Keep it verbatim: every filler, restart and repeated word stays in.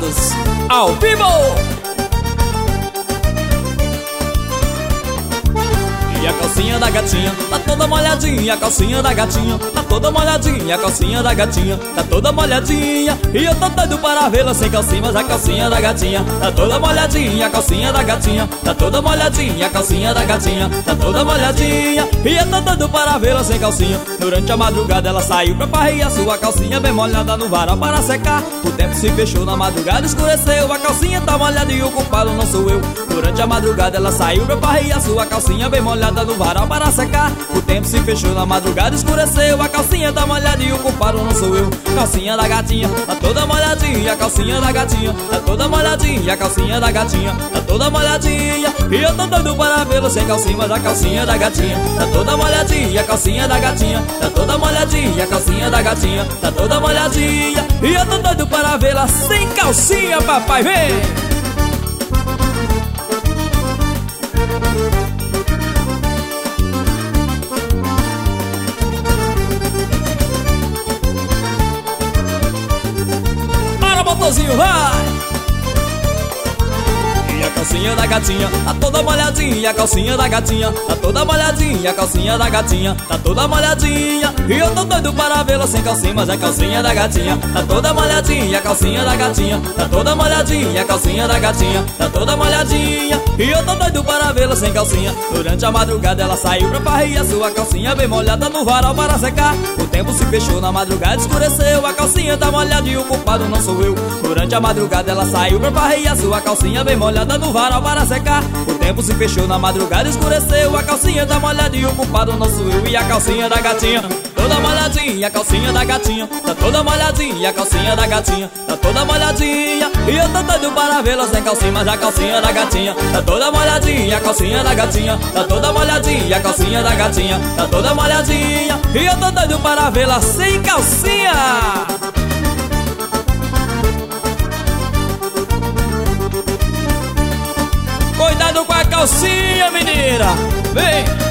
Gravados ao vivo. E a calcinha da gatinha tá toda molhadinha, a calcinha da gatinha tá toda molhadinha, a calcinha da gatinha tá toda molhadinha. E eu tô doido para vê-la sem calcinha, mas a calcinha da gatinha tá toda molhadinha, a calcinha da gatinha tá toda molhadinha, a calcinha da gatinha tá toda molhadinha. E eu tô doido para vê-la sem calcinha. Durante a madrugada ela saiu pra parrear, sua calcinha bem molhada no varal para secar. O tempo se fechou, na madrugada escureceu, a calcinha tá molhada e o culpado não sou eu. Durante a madrugada ela saiu pra parrear, sua calcinha bem molhada no varal para secar. O tempo se fechou, na madrugada escureceu, a calcinha tá molhada e o culpado não sou eu. Calcinha da gatinha tá toda molhadinha, a calcinha da gatinha tá toda molhadinha, a calcinha da gatinha tá toda molhadinha. E eu tô doido para vê-lo sem calcinha, mas a calcinha da gatinha tá toda molhadinha, a calcinha da gatinha tá toda molhadinha, a calcinha da gatinha tá toda molhadinha. E eu tô doido para vê-la sem calcinha, papai, vem! Motorzinho, vai! E a calcinha da gatinha tá toda molhadinha, a calcinha da gatinha tá toda molhadinha, a calcinha da gatinha tá toda molhadinha. E eu tô doido para vê-la sem calcinha, mas a calcinha da gatinha tá toda molhadinha, a calcinha da gatinha tá toda molhadinha, a calcinha da gatinha tá toda molhadinha. E eu tô doido para vê-la sem calcinha. Durante a madrugada ela saiu pra parrear, sua calcinha bem molhada no varal para secar. O tempo se fechou, na madrugada escureceu, a calcinha tá molhada e o culpado não sou eu. Durante a madrugada ela saiu pra parrear, sua calcinha bem molhada no varal para secar. O tempo se fechou, na madrugada escureceu, a calcinha tá molhada e o culpado não sou eu. E a calcinha da gatinha toda molhadinha, a calcinha da gatinha tá toda molhadinha, a calcinha da gatinha tá toda molhadinha. E eu tô doido para vê-la sem calcinha, mas a calcinha da gatinha tá toda molhadinha, a calcinha da gatinha tá toda molhadinha, a calcinha da gatinha tá toda molhadinha. E eu tô doido para vê-la sem calcinha. Cuidado com a calcinha, menina! Vem!